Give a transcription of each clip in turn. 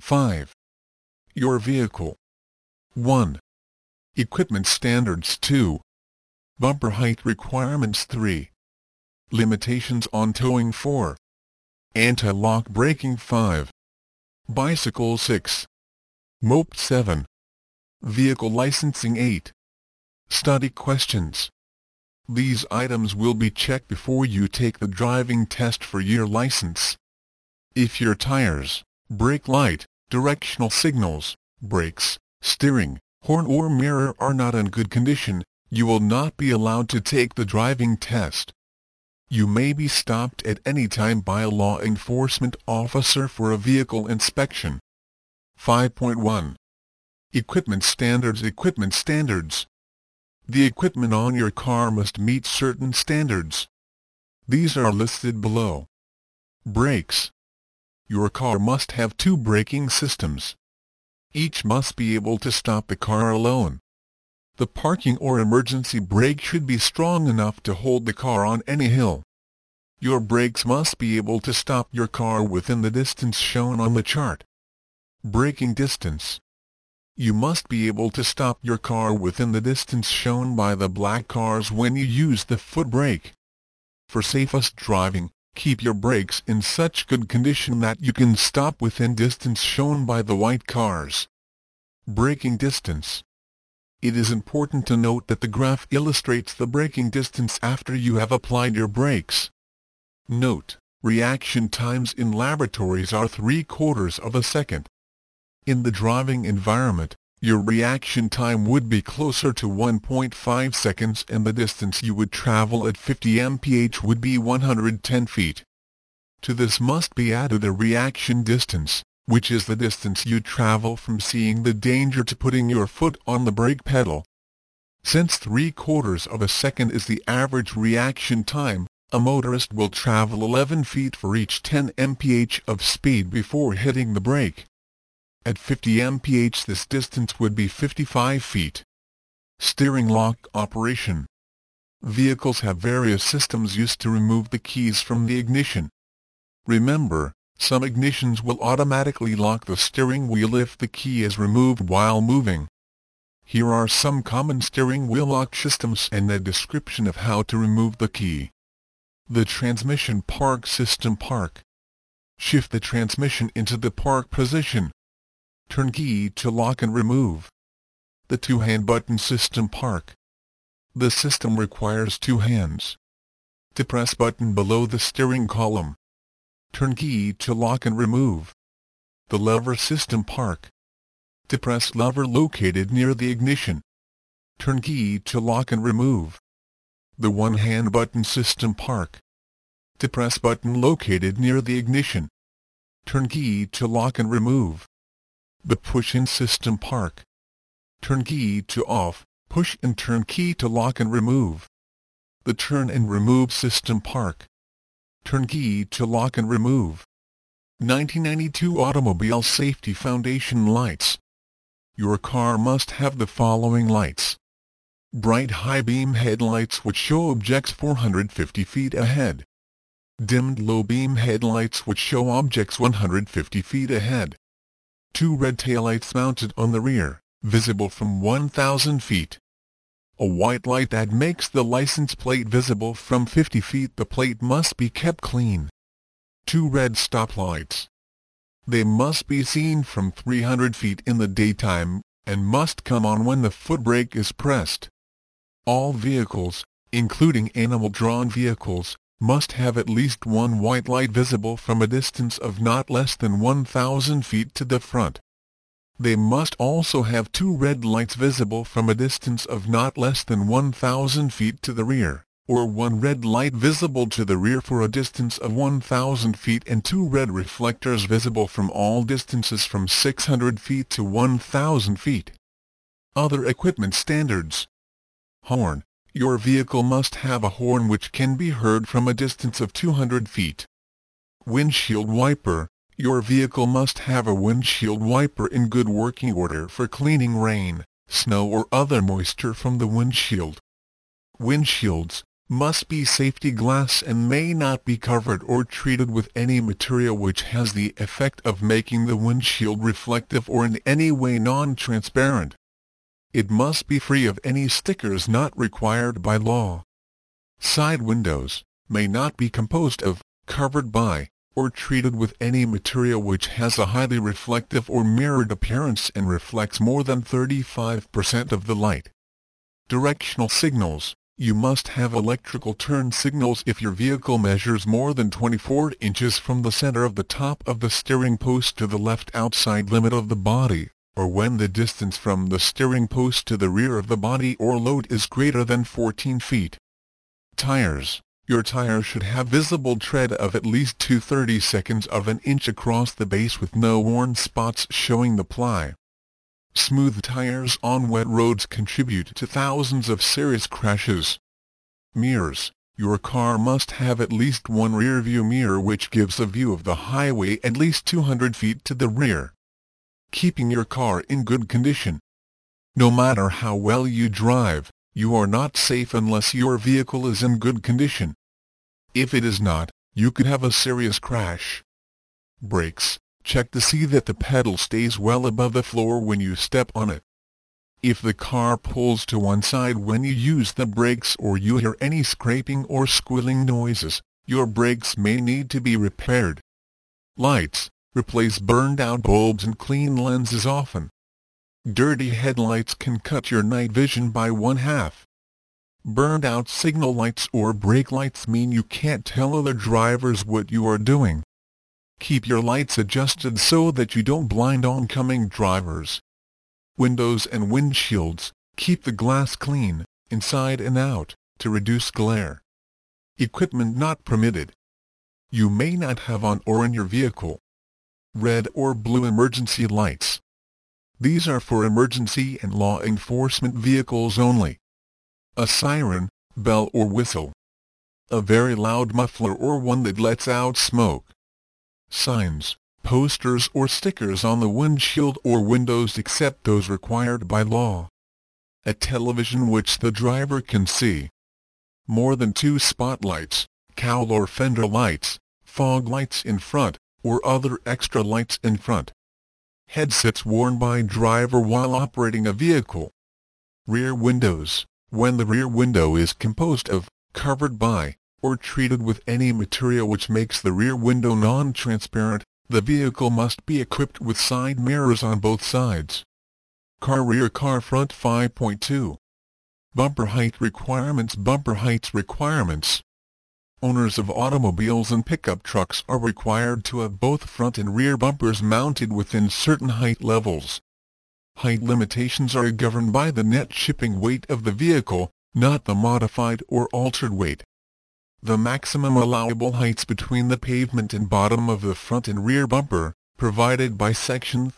5. Your vehicle. 1. Equipment standards. 2. Bumper height requirements. 3. Limitations on towing. 4. Anti-lock braking. 5. Bicycle. 6. Moped. 7. Vehicle licensing. 8. Study questions. These items will be checked before you take the driving test for your license. If your tires, brake light, directional signals, brakes, steering, horn or mirror are not in good condition, you will not be allowed to take the driving test. You may be stopped at any time by a law enforcement officer for a vehicle inspection. 5.1. Equipment standards. Equipment standards. The equipment on your car must meet certain standards. These are listed below. Brakes. Your car must have 2 braking systems. Each must be able to stop the car alone. The parking or emergency brake should be strong enough to hold the car on any hill. Your brakes must be able to stop your car within the distance shown on the chart. Braking distance. You must be able to stop your car within the distance shown by the black cars when you use the foot brake. For safest driving, keep your brakes in such good condition that you can stop within distance shown by the white cars. Braking distance. It is important to note that the graph illustrates the braking distance after you have applied your brakes. Note, reaction times in laboratories are 3/4 of a second. In the driving environment, your reaction time would be closer to 1.5 seconds and the distance you would travel at 50 mph would be 110 feet. To this must be added a reaction distance, which is the distance you travel from seeing the danger to putting your foot on the brake pedal. Since 3/4 of a second is the average reaction time, a motorist will travel 11 feet for each 10 mph of speed before hitting the brake. At 50 mph this distance would be 55 feet. Steering lock operation. Vehicles have various systems used to remove the keys from the ignition. Remember, some ignitions will automatically lock the steering wheel if the key is removed while moving. Here are some common steering wheel lock systems and a description of how to remove the key. The transmission park system. Park. Shift the transmission into the park position. Turn key to lock and remove. The 2-hand button system. Park. The system requires 2 hands. To press button below the steering column. Turn key to lock and remove. The lever system. Park. To press lever located near the ignition. Turn key to lock and remove. The 1-hand button system. Park. To press button located near the ignition. Turn key to lock and remove. The push-in system. Park. Turn key to off, push and turn key to lock and remove. The turn and remove system. Park. Turn key to lock and remove. 1992 Automobile Safety Foundation lights. Your car must have the following lights. Bright high beam headlights which show objects 450 feet ahead. Dimmed low beam headlights which show objects 150 feet ahead. 2 red taillights mounted on the rear, visible from 1,000 feet. A white light that makes the license plate visible from 50 feet. The plate must be kept clean. 2 red stoplights. They must be seen from 300 feet in the daytime, and must come on when the foot brake is pressed. All vehicles, including animal-drawn vehicles, must have at least 1 white light visible from a distance of not less than 1,000 feet to the front. They must also have 2 red lights visible from a distance of not less than 1,000 feet to the rear, or 1 red light visible to the rear for a distance of 1,000 feet and 2 red reflectors visible from all distances from 600 feet to 1,000 feet. Other equipment standards. Horn. Your vehicle must have a horn which can be heard from a distance of 200 feet. Windshield wiper. Your vehicle must have a windshield wiper in good working order for cleaning rain, snow or other moisture from the windshield. Windshields. must be safety glass and may not be covered or treated with any material which has the effect of making the windshield reflective or in any way non-transparent. It must be free of any stickers not required by law. Side windows may not be composed of, covered by, or treated with any material which has a highly reflective or mirrored appearance and reflects more than 35% of the light. Directional signals. You must have electrical turn signals if your vehicle measures more than 24 inches from the center of the top of the steering post to the left outside limit of the body, or when the distance from the steering post to the rear of the body or load is greater than 14 feet. Tires. Your tire should have visible tread of at least 2/32 of an inch across the base with no worn spots showing the ply. Smooth tires on wet roads contribute to thousands of serious crashes. Mirrors. Your car must have at least one rear-view mirror which gives a view of the highway at least 200 feet to the rear. Keeping your car in good condition. No matter how well you drive, you are not safe unless your vehicle is in good condition. If it is not, you could have a serious crash. Brakes. Check to see that the pedal stays well above the floor when you step on it. If the car pulls to one side when you use the brakes or you hear any scraping or squealing noises, your brakes may need to be repaired. Lights. Replace burned-out bulbs and clean lenses often. Dirty headlights can cut your night vision by 1/2. Burned-out signal lights or brake lights mean you can't tell other drivers what you are doing. Keep your lights adjusted so that you don't blind oncoming drivers. Windows and windshields. Keep the glass clean, inside and out, to reduce glare. Equipment not permitted. You may not have on or in your vehicle red or blue emergency lights. These are for emergency and law enforcement vehicles only. A siren, bell or whistle. A very loud muffler or one that lets out smoke. Signs, posters or stickers on the windshield or windows except those required by law. A television which the driver can see. More than 2 spotlights, cowl or fender lights, fog lights in front, or other extra lights in front. Headsets worn by driver while operating a vehicle. Rear windows. When the rear window is composed of, covered by, or treated with any material which makes the rear window non-transparent, the vehicle must be equipped with side mirrors on both sides. Car rear car front 5.2. Bumper height requirements. Bumper heights requirements. Owners of automobiles and pickup trucks are required to have both front and rear bumpers mounted within certain height levels. Height limitations are governed by the net shipping weight of the vehicle, not the modified or altered weight. The maximum allowable heights between the pavement and bottom of the front and rear bumper, provided by Section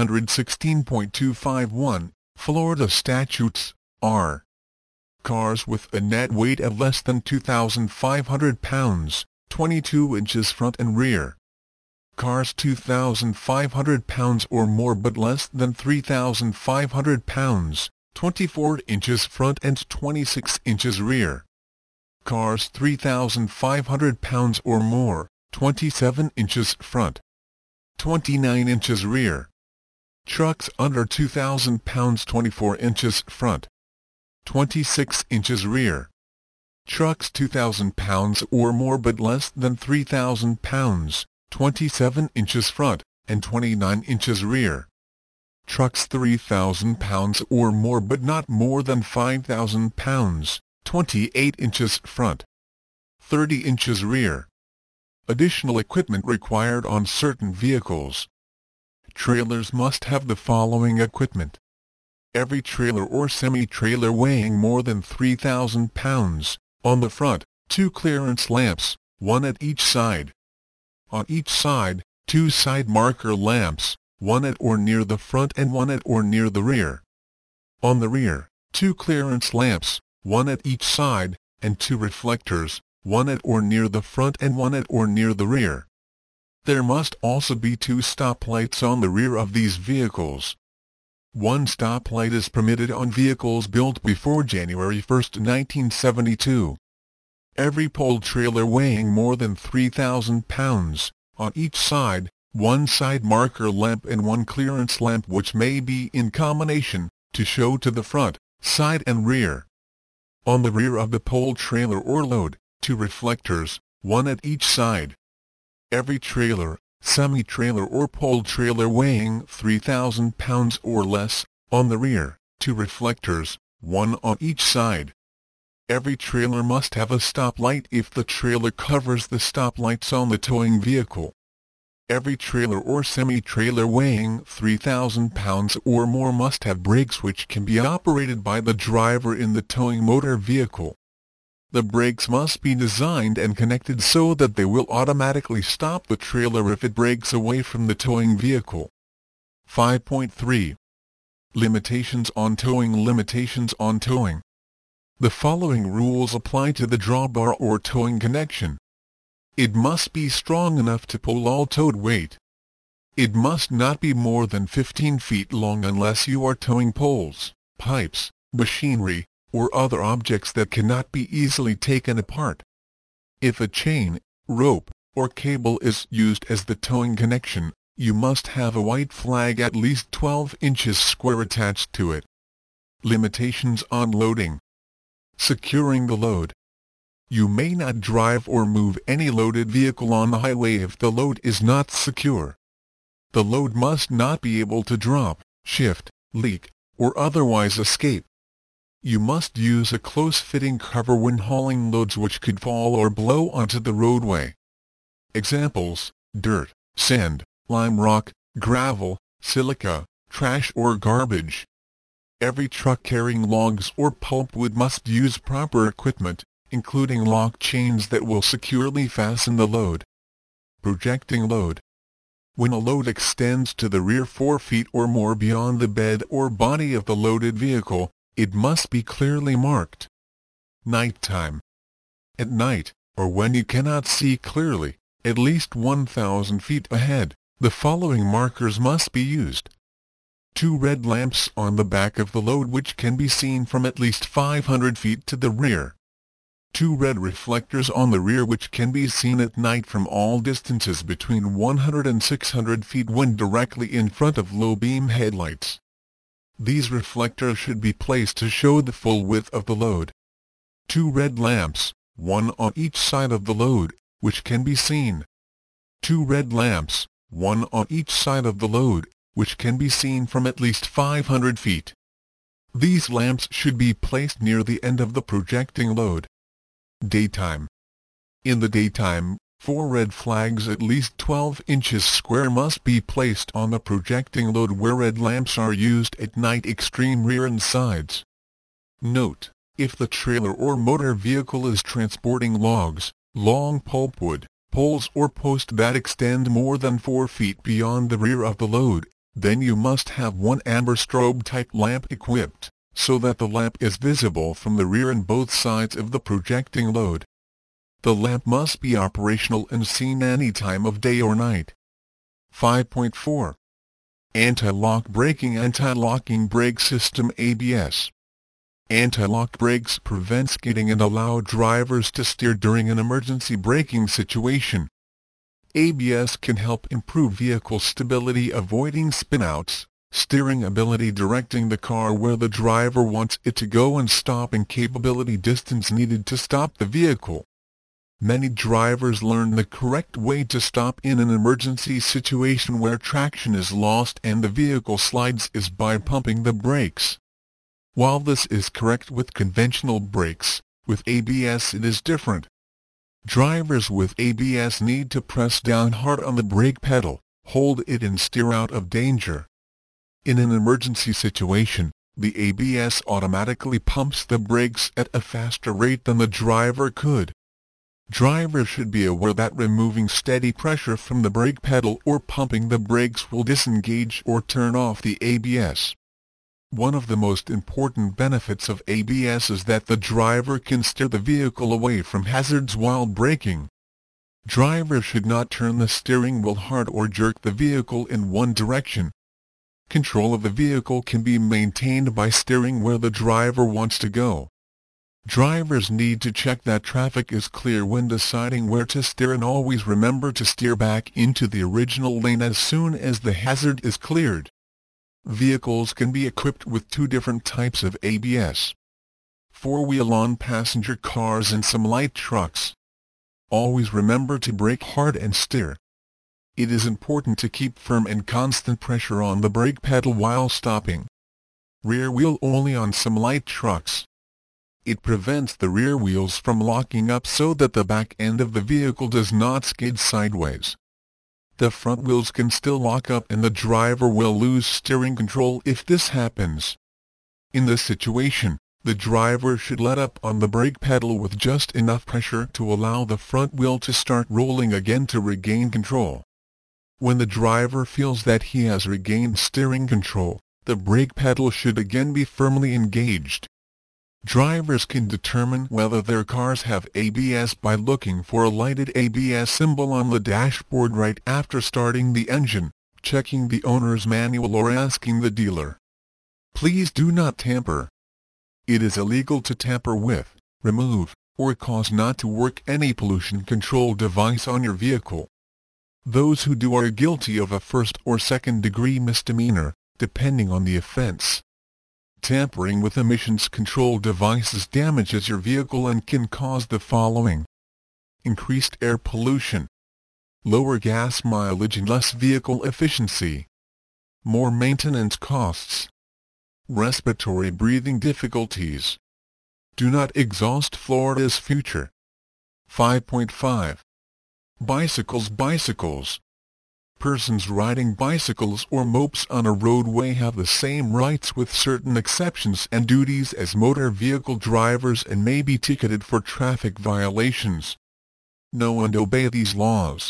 316.251, Florida statutes, are: cars with a net weight of less than 2,500 pounds, 22 inches front and rear. Cars 2,500 pounds or more but less than 3,500 pounds, 24 inches front and 26 inches rear. Cars 3,500 pounds or more, 27 inches front, 29 inches rear. Trucks under 2,000 pounds 24 inches front, 26 inches rear. Trucks 2,000 pounds or more but less than 3,000 pounds, 27 inches front, and 29 inches rear. Trucks 3,000 pounds or more but not more than 5,000 pounds, 28 inches front, 30 inches rear. Additional equipment required on certain vehicles. Trailers must have the following equipment. Every trailer or semi-trailer weighing more than 3,000 pounds, on the front, 2 clearance lamps, 1 at each side. On each side, 2 side marker lamps, 1 at or near the front and 1 at or near the rear. On the rear, 2 clearance lamps, 1 at each side, and 2 reflectors, 1 at or near the front and 1 at or near the rear. There must also be 2 stoplights on the rear of these vehicles. 1 stoplight is permitted on vehicles built before January 1, 1972. Every pole trailer weighing more than 3,000 pounds, on each side, one side marker lamp and one clearance lamp which may be in combination, to show to the front, side and rear. On the rear of the pole trailer or load, 2 reflectors, one at each side. Every trailer, semi-trailer or pole trailer weighing 3,000 pounds or less, on the rear, 2 reflectors, one on each side. Every trailer must have a stoplight if the trailer covers the stoplights on the towing vehicle. Every trailer or semi-trailer weighing 3,000 pounds or more must have brakes which can be operated by the driver in the towing motor vehicle. The brakes must be designed and connected so that they will automatically stop the trailer if it breaks away from the towing vehicle. 5.3. Limitations on towing. Limitations on towing. The following rules apply to the drawbar or towing connection. It must be strong enough to pull all towed weight. It must not be more than 15 feet long unless you are towing poles, pipes, machinery, or other objects that cannot be easily taken apart. If a chain, rope, or cable is used as the towing connection, you must have a white flag at least 12 inches square attached to it. Limitations on loading. Securing the load. You may not drive or move any loaded vehicle on the highway if the load is not secure. The load must not be able to drop, shift, leak, or otherwise escape. You must use a close-fitting cover when hauling loads which could fall or blow onto the roadway. Examples: dirt, sand, lime rock, gravel, silica, trash or garbage. Every truck carrying logs or pulpwood must use proper equipment, including lock chains that will securely fasten the load. Projecting load. When a load extends to the rear 4 feet or more beyond the bed or body of the loaded vehicle, it must be clearly marked. Nighttime. At night, or when you cannot see clearly, at least 1,000 feet ahead, the following markers must be used. 2 red lamps on the back of the load which can be seen from at least 500 feet to the rear. 2 red reflectors on the rear which can be seen at night from all distances between 100 and 600 feet when directly in front of low-beam headlights. These reflectors should be placed to show the full width of the load. 2 red lamps, one on each side of the load, which can be seen. 2 red lamps, one on each side of the load, which can be seen from at least 500 feet. These lamps should be placed near the end of the projecting load. Daytime. In the daytime, 4 red flags at least 12 inches square must be placed on the projecting load where red lamps are used at night. Extreme rear and sides. Note: if the trailer or motor vehicle is transporting logs, long pulpwood, poles or posts that extend more than 4 feet beyond the rear of the load, then you must have one amber strobe-type lamp equipped, so that the lamp is visible from the rear and both sides of the projecting load. The lamp must be operational and seen any time of day or night. 5.4. Anti-lock braking. Anti-locking brake system. ABS. Anti-lock brakes prevent skidding and allow drivers to steer during an emergency braking situation. ABS can help improve vehicle stability, avoiding spinouts, steering ability, directing the car where the driver wants it to go, and stopping capability, distance needed to stop the vehicle. Many drivers learn the correct way to stop in an emergency situation where traction is lost and the vehicle slides is by pumping the brakes. While this is correct with conventional brakes, with ABS it is different. Drivers with ABS need to press down hard on the brake pedal, hold it and steer out of danger. In an emergency situation, the ABS automatically pumps the brakes at a faster rate than the driver could. Drivers should be aware that removing steady pressure from the brake pedal or pumping the brakes will disengage or turn off the ABS. One of the most important benefits of ABS is that the driver can steer the vehicle away from hazards while braking. Drivers should not turn the steering wheel hard or jerk the vehicle in one direction. Control of the vehicle can be maintained by steering where the driver wants to go. Drivers need to check that traffic is clear when deciding where to steer, and always remember to steer back into the original lane as soon as the hazard is cleared. Vehicles can be equipped with two different types of ABS: four-wheel on passenger cars and some light trucks. Always remember to brake hard and steer. It is important to keep firm and constant pressure on the brake pedal while stopping. Rear wheel only on some light trucks. It prevents the rear wheels from locking up so that the back end of the vehicle does not skid sideways. The front wheels can still lock up and the driver will lose steering control if this happens. In this situation, the driver should let up on the brake pedal with just enough pressure to allow the front wheel to start rolling again to regain control. When the driver feels that he has regained steering control, the brake pedal should again be firmly engaged. Drivers can determine whether their cars have ABS by looking for a lighted ABS symbol on the dashboard right after starting the engine, checking the owner's manual, or asking the dealer. Please do not tamper. It is illegal to tamper with, remove, or cause not to work any pollution control device on your vehicle. Those who do are guilty of a first or second-degree misdemeanor, depending on the offense. Tampering with emissions control devices damages your vehicle and can cause the following: increased air pollution, lower gas mileage and less vehicle efficiency, more maintenance costs, respiratory breathing difficulties. Do not exhaust Florida's future. 5.5. Bicycles. Persons riding bicycles or mopes on a roadway have the same rights with certain exceptions and duties as motor vehicle drivers and may be ticketed for traffic violations. Know and obey these laws.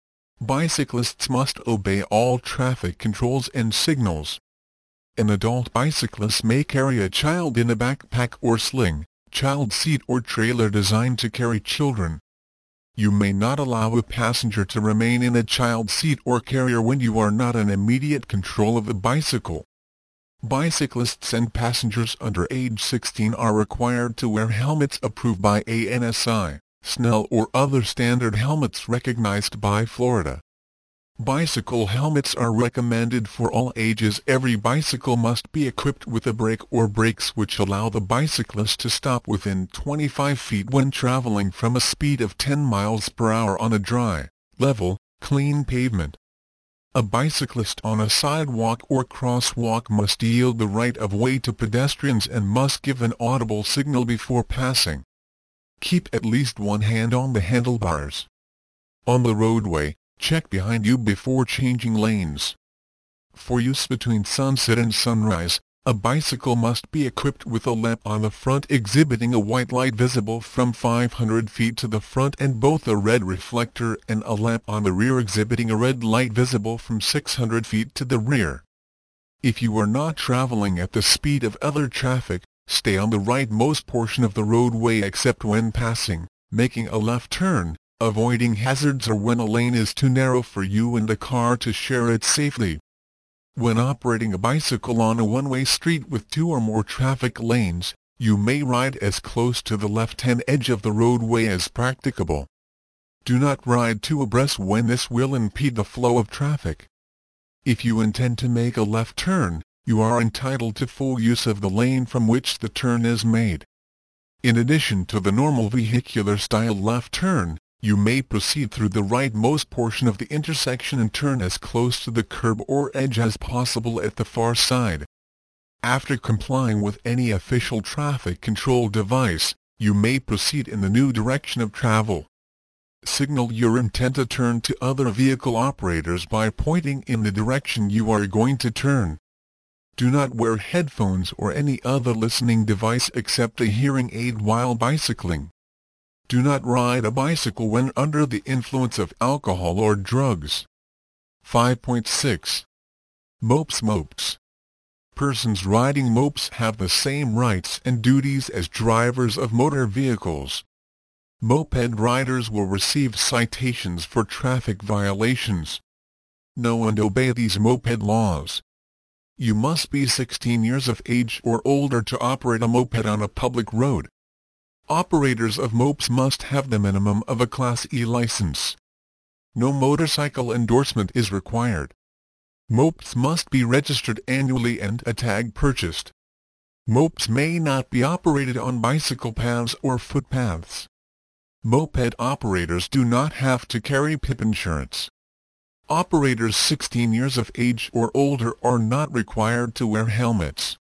Bicyclists must obey all traffic controls and signals. An adult bicyclist may carry a child in a backpack or sling, child seat or trailer designed to carry children. You may not allow a passenger to remain in a child seat or carrier when you are not in immediate control of the bicycle. Bicyclists and passengers under age 16 are required to wear helmets approved by ANSI, Snell or other standard helmets recognized by Florida. Bicycle helmets are recommended for all ages. Every bicycle must be equipped with a brake or brakes which allow the bicyclist to stop within 25 feet when traveling from a speed of 10 miles per hour on a dry, level, clean pavement. A bicyclist on a sidewalk or crosswalk must yield the right of way to pedestrians and must give an audible signal before passing. Keep at least one hand on the handlebars. On the roadway, check behind you before changing lanes. For use between sunset and sunrise, a bicycle must be equipped with a lamp on the front exhibiting a white light visible from 500 feet to the front and both a red reflector, and a lamp on the rear exhibiting a red light visible from 600 feet to the rear. If you are not traveling at the speed of other traffic, stay on the rightmost portion of the roadway except when passing, making a left turn, avoiding hazards, or when a lane is too narrow for you and the car to share it safely. When operating a bicycle on a one-way street with two or more traffic lanes, you may ride as close to the left-hand edge of the roadway as practicable. Do not ride too abreast when this will impede the flow of traffic. If you intend to make a left turn, you are entitled to full use of the lane from which the turn is made. In addition to the normal vehicular-style left turn, you may proceed through the rightmost portion of the intersection and turn as close to the curb or edge as possible at the far side. After complying with any official traffic control device, you may proceed in the new direction of travel. Signal your intent to turn to other vehicle operators by pointing in the direction you are going to turn. Do not wear headphones or any other listening device except a hearing aid while bicycling. Do not ride a bicycle when under the influence of alcohol or drugs. 5.6. Mopes. Persons riding mopes have the same rights and duties as drivers of motor vehicles. Moped riders will receive citations for traffic violations. Know and obey these moped laws. You must be 16 years of age or older to operate a moped on a public road. Operators of mopes must have the minimum of a Class E license. No motorcycle endorsement is required. Mopes must be registered annually and a tag purchased. Mopes may not be operated on bicycle paths or footpaths. Moped operators do not have to carry PIP insurance. Operators 16 years of age or older are not required to wear helmets.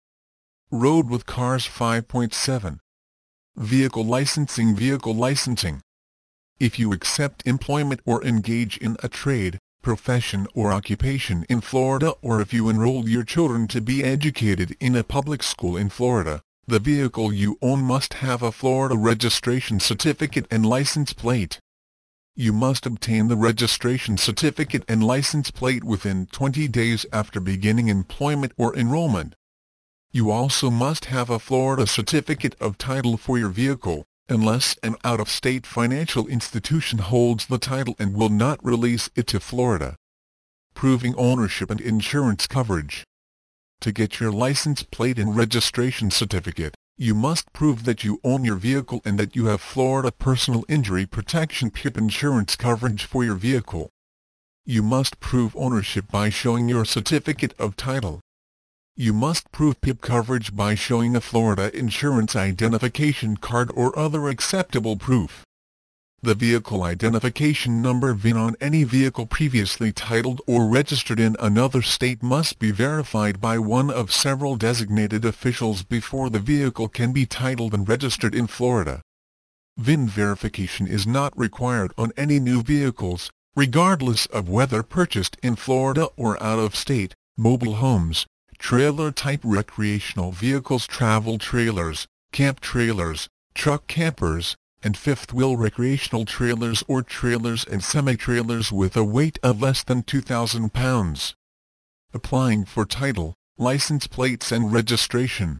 Road with Cars 5.7. Vehicle licensing. Vehicle licensing. If you accept employment or engage in a trade, profession or occupation in Florida, or if you enroll your children to be educated in a public school in Florida, the vehicle you own must have a Florida registration certificate and license plate. You must obtain the registration certificate and license plate within 20 days after beginning employment or enrollment. You also must have a Florida certificate of title for your vehicle, unless an out-of-state financial institution holds the title and will not release it to Florida. Proving ownership and insurance coverage. To get your license plate and registration certificate, you must prove that you own your vehicle and that you have Florida Personal Injury Protection PIP insurance coverage for your vehicle. You must prove ownership by showing your certificate of title. You must prove PIP coverage by showing a Florida Insurance Identification Card or other acceptable proof. The Vehicle Identification Number (VIN) on any vehicle previously titled or registered in another state must be verified by one of several designated officials before the vehicle can be titled and registered in Florida. VIN verification is not required on any new vehicles, regardless of whether purchased in Florida or out of state. Mobile homes, trailer-type recreational vehicles, travel trailers, camp trailers, truck campers, and fifth-wheel recreational trailers or trailers and semi-trailers with a weight of less than 2,000 pounds. Applying for title, license plates and registration.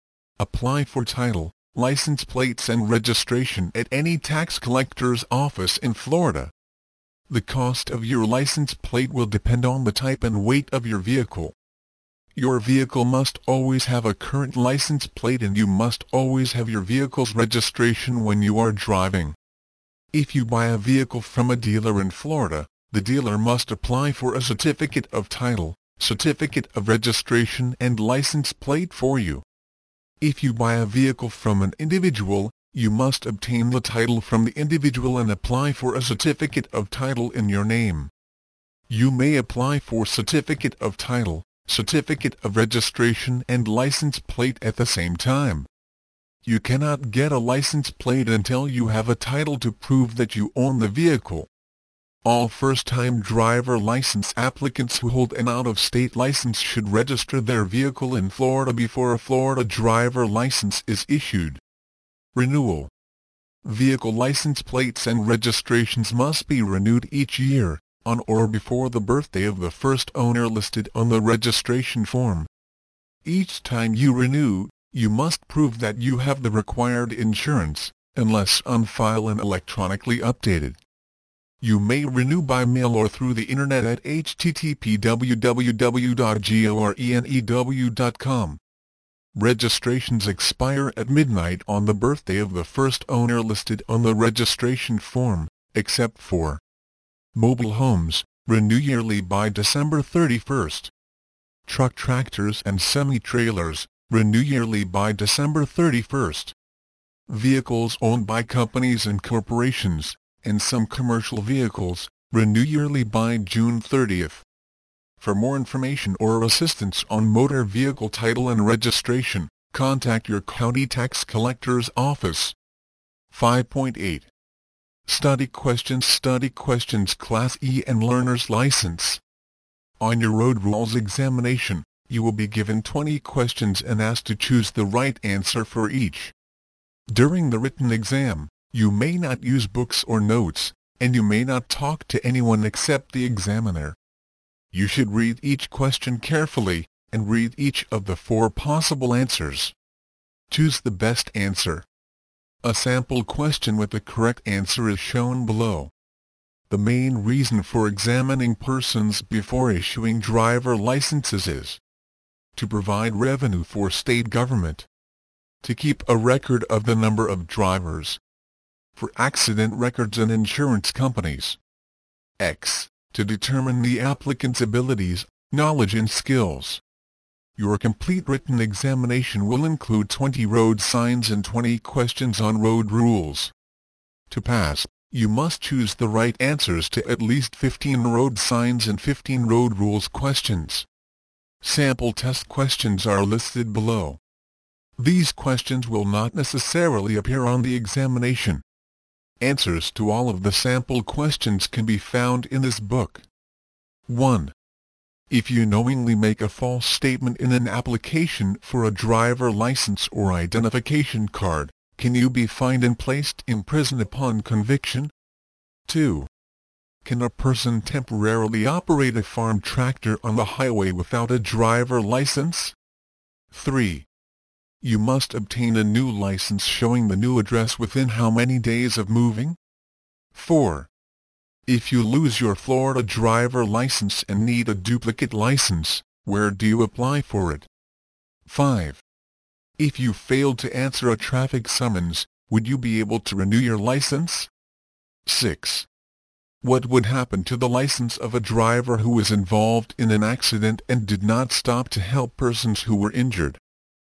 Apply for title, license plates and registration at any tax collector's office in Florida. The cost of your license plate will depend on the type and weight of your vehicle. Your vehicle must always have a current license plate and you must always have your vehicle's registration when you are driving. If you buy a vehicle from a dealer in Florida, the dealer must apply for a certificate of title, certificate of registration and license plate for you. If you buy a vehicle from an individual, you must obtain the title from the individual and apply for a certificate of title in your name. You may apply for certificate of title, certificate of registration and license plate at the same time. You cannot get a license plate until you have a title to prove that you own the vehicle. All first-time driver license applicants who hold an out-of-state license should register their vehicle in Florida before a Florida driver license is issued. Renewal. Vehicle license plates and registrations must be renewed each year, on or before the birthday of the first owner listed on the registration form. Each time you renew, you must prove that you have the required insurance, unless on file and electronically updated. You may renew by mail or through the Internet at http://www.gorenew.com. Registrations expire at midnight on the birthday of the first owner listed on the registration form, except for mobile homes, renew yearly by December 31st. Truck tractors and semi-trailers, renew yearly by December 31st. Vehicles owned by companies and corporations, and some commercial vehicles, renew yearly by June 30th. For more information or assistance on motor vehicle title and registration, contact your county tax collector's office. 5.8. Study questions. Study questions. Class E and Learner's License. On your road rules examination, you will be given 20 questions and asked to choose the right answer for each. During the written exam, you may not use books or notes, and you may not talk to anyone except the examiner. You should read each question carefully, and read each of the 4 possible answers. Choose the best answer. A sample question with the correct answer is shown below. The main reason for examining persons before issuing driver licenses is to provide revenue for state government. To keep a record of the number of drivers. For accident records and insurance companies. X. To determine the applicant's abilities, knowledge and skills. Your complete written examination will include 20 road signs and 20 questions on road rules. To pass, you must choose the right answers to at least 15 road signs and 15 road rules questions. Sample test questions are listed below. These questions will not necessarily appear on the examination. Answers to all of the sample questions can be found in this book. 1. If you knowingly make a false statement in an application for a driver license or identification card, can you be fined and placed in prison upon conviction? 2. Can a person temporarily operate a farm tractor on the highway without a driver license? 3. You must obtain a new license showing the new address within how many days of moving? 4. If you lose your Florida driver license and need a duplicate license, where do you apply for it? 5. If you failed to answer a traffic summons, would you be able to renew your license? 6. What would happen to the license of a driver who was involved in an accident and did not stop to help persons who were injured?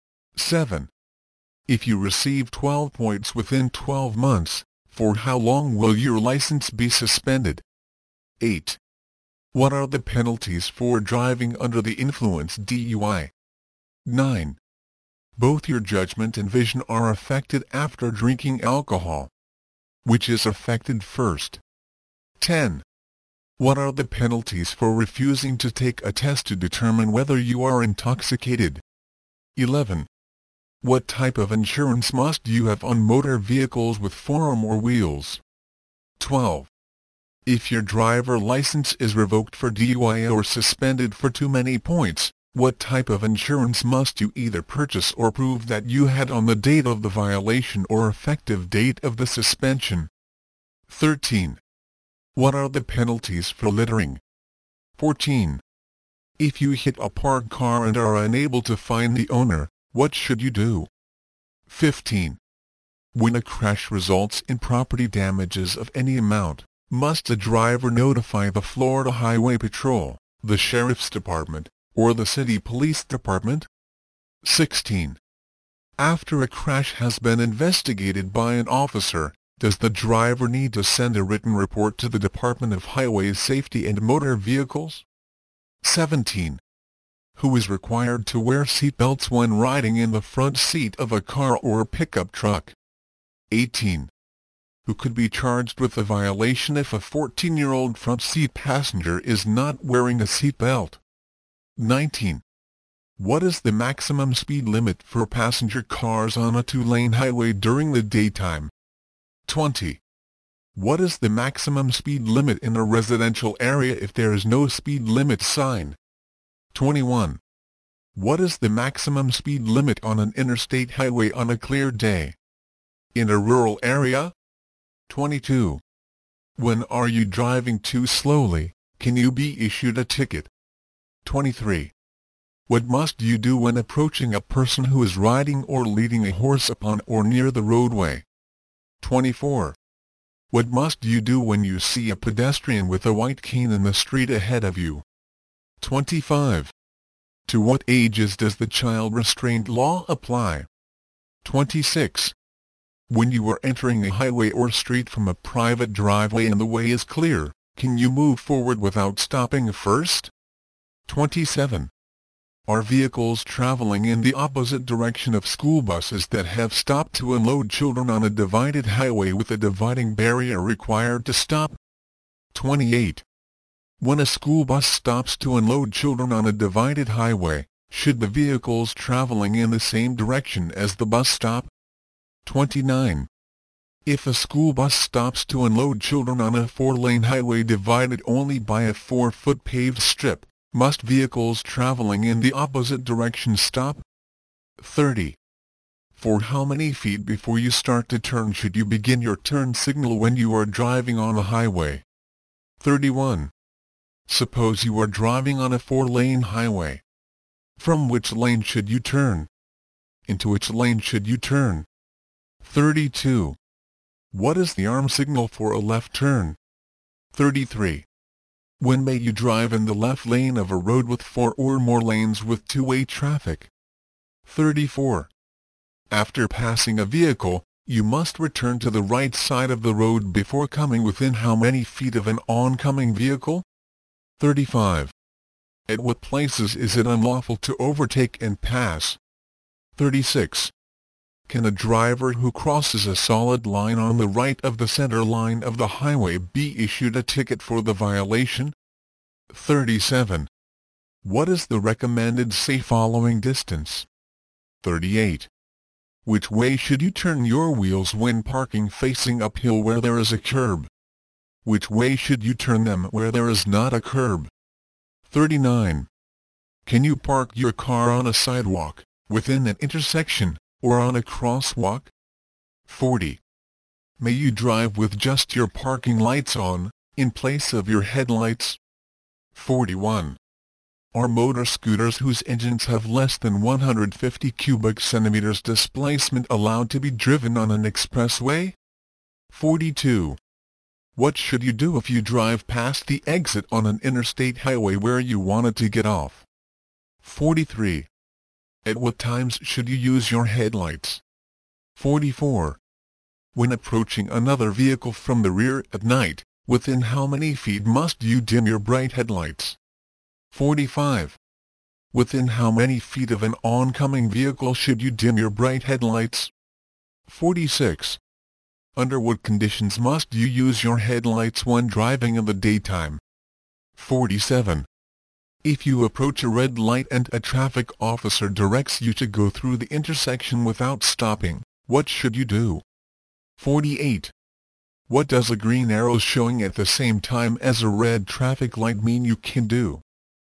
7. If you receive 12 points within 12 months, for how long will your license be suspended? 8. What are the penalties for driving under the influence DUI? 9. Both your judgment and vision are affected after drinking alcohol. Which is affected first? 10. What are the penalties for refusing to take a test to determine whether you are intoxicated? 11. What type of insurance must you have on motor vehicles with 4 or more wheels? 12. If your driver license is revoked for DUI or suspended for too many points, what type of insurance must you either purchase or prove that you had on the date of the violation or effective date of the suspension? 13. What are the penalties for littering? 14. If you hit a parked car and are unable to find the owner, what should you do? 15. When a crash results in property damages of any amount, must the driver notify the Florida Highway Patrol, the Sheriff's Department, or the City Police Department? 16. After a crash has been investigated by an officer, does the driver need to send a written report to the Department of Highway Safety and Motor Vehicles? 17. Who is required to wear seatbelts when riding in the front seat of a car or pickup truck? 18. Who could be charged with a violation if a 14-year-old front seat passenger is not wearing a seatbelt? 19. What is the maximum speed limit for passenger cars on a 2-lane highway during the daytime? 20. What is the maximum speed limit in a residential area if there is no speed limit sign? 21. What is the maximum speed limit on an interstate highway on a clear day? In a rural area? 22. When are you driving too slowly, can you be issued a ticket? 23. What must you do when approaching a person who is riding or leading a horse upon or near the roadway? 24. What must you do when you see a pedestrian with a white cane in the street ahead of you? 25. To what ages does the child restraint law apply? 26. When you are entering a highway or street from a private driveway and the way is clear, can you move forward without stopping first? 27. Are vehicles traveling in the opposite direction of school buses that have stopped to unload children on a divided highway with a dividing barrier required to stop? 28. When a school bus stops to unload children on a divided highway, should the vehicles traveling in the same direction as the bus stop? 29. If a school bus stops to unload children on a 4-lane highway divided only by a 4-foot paved strip, must vehicles traveling in the opposite direction stop? 30. For how many feet before you start to turn should you begin your turn signal when you are driving on a highway? 31. Suppose you are driving on a 4-lane highway. From which lane should you turn? Into which lane should you turn? 32. What is the arm signal for a left turn? 33. When may you drive in the left lane of a road with 4 or more lanes with two-way traffic? 34. After passing a vehicle, you must return to the right side of the road before coming within how many feet of an oncoming vehicle? 35. At what places is it unlawful to overtake and pass? 36. Can a driver who crosses a solid line on the right of the center line of the highway be issued a ticket for the violation? 37. What is the recommended safe following distance? 38. Which way should you turn your wheels when parking facing uphill where there is a curb? Which way should you turn them where there is not a curb? 39. Can you park your car on a sidewalk, within an intersection, or on a crosswalk? 40. May you drive with just your parking lights on, in place of your headlights? 41. Are motor scooters whose engines have less than 150 cubic centimeters displacement allowed to be driven on an expressway? 42. What should you do if you drive past the exit on an interstate highway where you wanted to get off? 43. At what times should you use your headlights? 44. When approaching another vehicle from the rear at night, within how many feet must you dim your bright headlights? 45. Within how many feet of an oncoming vehicle should you dim your bright headlights? 46. Under what conditions must you use your headlights when driving in the daytime? 47. If you approach a red light and a traffic officer directs you to go through the intersection without stopping, what should you do? 48. What does a green arrow showing at the same time as a red traffic light mean you can do?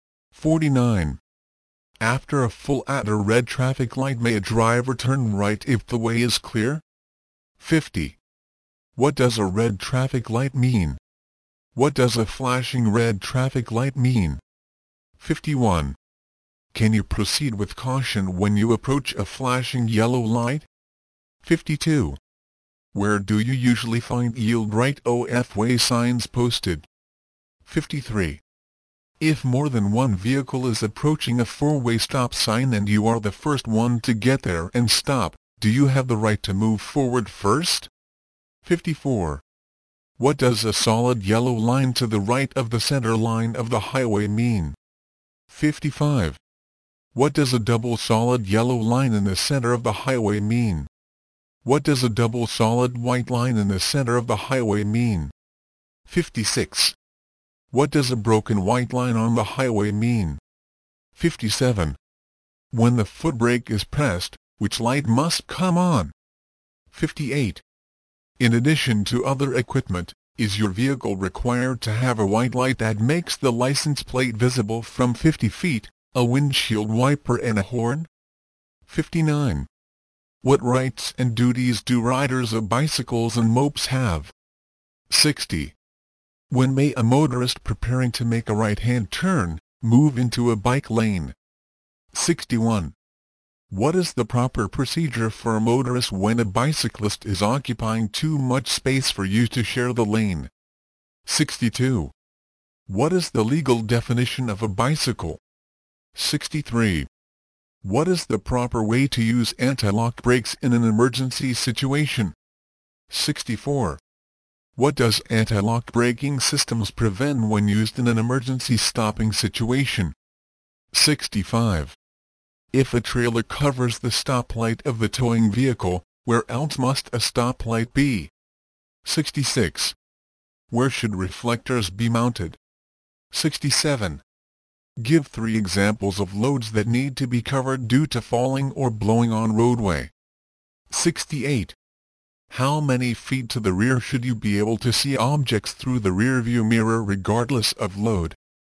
49. After a full at a red traffic light, may a driver turn right if the way is clear? 50. What does a red traffic light mean? What does a flashing red traffic light mean? 51. Can you proceed with caution when you approach a flashing yellow light? 52. Where do you usually find yield right OF way signs posted? 53. If more than one vehicle is approaching a four-way stop sign and you are the first one to get there and stop, do you have the right to move forward first? 54. What does a solid yellow line to the right of the center line of the highway mean? 55. What does a double solid yellow line in the center of the highway mean? What does a double solid white line in the center of the highway mean? 56. What does a broken white line on the highway mean? 57. When the foot brake is pressed, which light must come on? 58. In addition to other equipment, is your vehicle required to have a white light that makes the license plate visible from 50 feet, a windshield wiper and a horn? 59. What rights and duties do riders of bicycles and mopes have? 60. When may a motorist preparing to make a right-hand turn, move into a bike lane? 61. What is the proper procedure for a motorist when a bicyclist is occupying too much space for you to share the lane? 62. What is the legal definition of a bicycle? 63. What is the proper way to use anti-lock brakes in an emergency situation? 64. What does anti-lock braking systems prevent when used in an emergency stopping situation? 65. If a trailer covers the stoplight of the towing vehicle, where else must a stoplight be? 66. Where should reflectors be mounted? 67. Give 3 examples of loads that need to be covered due to falling or blowing on roadway. 68. How many feet to the rear should you be able to see objects through the rearview mirror regardless of load?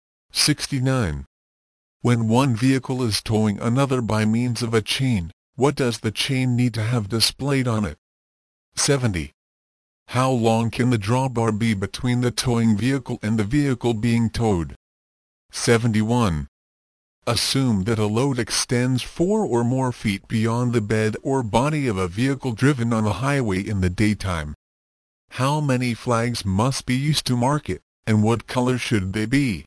69. When one vehicle is towing another by means of a chain, what does the chain need to have displayed on it? 70. How long can the drawbar be between the towing vehicle and the vehicle being towed? 71. Assume that a load extends 4 or more feet beyond the bed or body of a vehicle driven on a highway in the daytime. How many flags must be used to mark it, and what color should they be?